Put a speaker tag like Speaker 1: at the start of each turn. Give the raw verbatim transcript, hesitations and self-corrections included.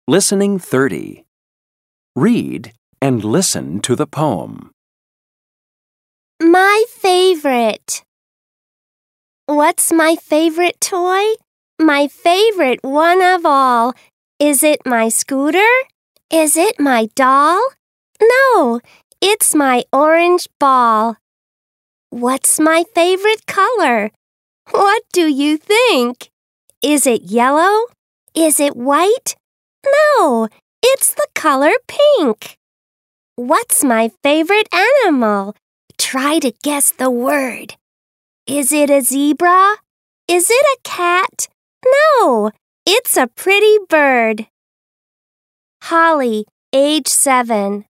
Speaker 1: Listening thirty. Read and listen to the poem.
Speaker 2: My favorite. What's my favorite toy? My favorite one of all. Is it my scooter? Is it my doll? No, it's my orange ball. What's my favorite color? What do you think? Is it yellow? Is it white? No, it's the color pink. What's my favorite animal? Try to guess the word. Is it a zebra? Is it a cat? No, it's a pretty bird. Holly, age seven.